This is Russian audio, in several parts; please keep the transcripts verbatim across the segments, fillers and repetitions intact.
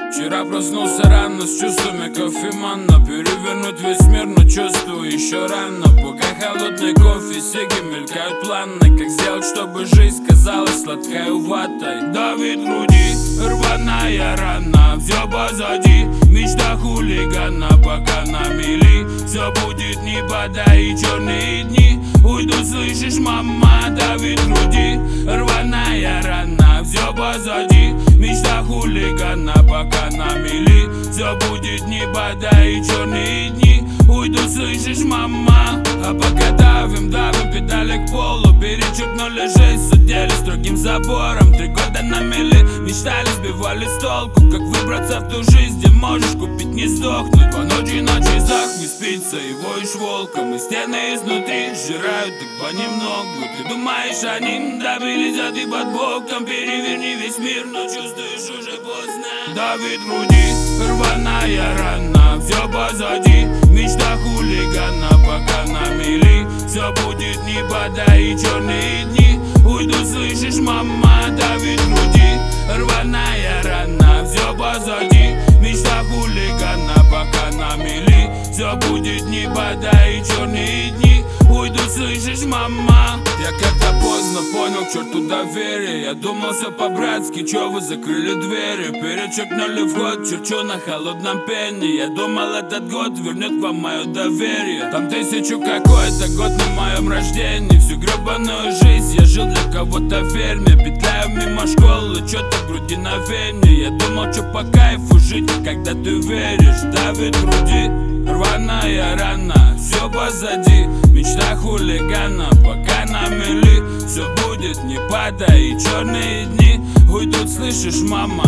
Вчера проснулся рано с чувствами кофемана. Перевернуть весь мир, но чувствую еще рано. Пока холодный кофе, сиги мелькают планы. Как сделать, чтобы жизнь казалась сладкой ватой. Давит в груди, рваная рана. Все позади, мечта хулигана. Пока на мели, все будет небода и черные дни. Уйду, слышишь, мама, давит в груди, рваная рана. Все позади, мечта хулигана. Пока на мели, все будет небода и черные дни. Уйду, слышишь, мама. А пока давим, давим педали к полу. Перечеркнули жизнь, судили строгим забором. Три года на мели, мечтали, сбивали с толку. Как выбраться в ту жизнь, где можешь купить, не сдохнуть. По ночи на часах не спится и воешь волком. И стены изнутри сжирают так понемногу. Ты думаешь, они добились, а ты под боком. Переверни весь мир, но чувствуешь, уже поздно. Давит в груди, рваная рана. Все позади, мечта хулигана. Пока на мели, все будет небода и черные дни. Уйду, слышишь, мама, давит в груди, рваная рана. Все позади, мечта хулигана. Пока на мели, все будет небода и черные дни. Уйду, слышишь, мама. Я как-то поздно понял к черту доверие. Я думал все по-братски, чё вы закрыли двери. Перечеркнули вход, черчу на холодном пене. Я думал, этот год вернет вам мое доверие. Там тысячу какой-то год на моем рождении. Всю гребаную жизнь я жил для кого-то в ферме. Петляю мимо школы, чё-то в груди на вене. Я думал, чё по кайфу жить, когда ты веришь. Давит в груди, рваная рана. Все позади, мечта хулигана. Пока на мели, все будет небода и черные дни. Уйдут, слышишь, мама.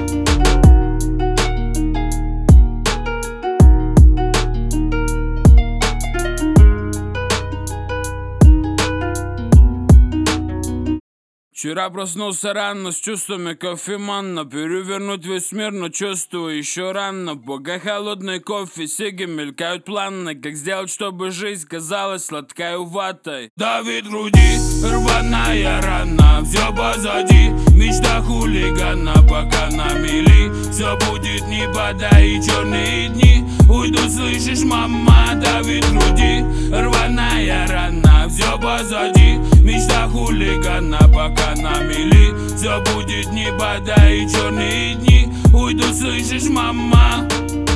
Вчера проснулся рано с чувствами кофемана. Перевернуть весь мир, но чувствую еще рано. Пока холодный кофе, сиги мелькают планы. Как сделать, чтобы жизнь казалась сладкой ватой. Давит в груди, рваная рана. Все позади, мечта хулигана. Пока на мели, все будет небода и черные дни. Уйду, слышишь, мама, давит в груди, рваная рана. Все позади, мечта хулигана. Пока на мели, все будет небода и черные дни. Уйду, слышишь, мама.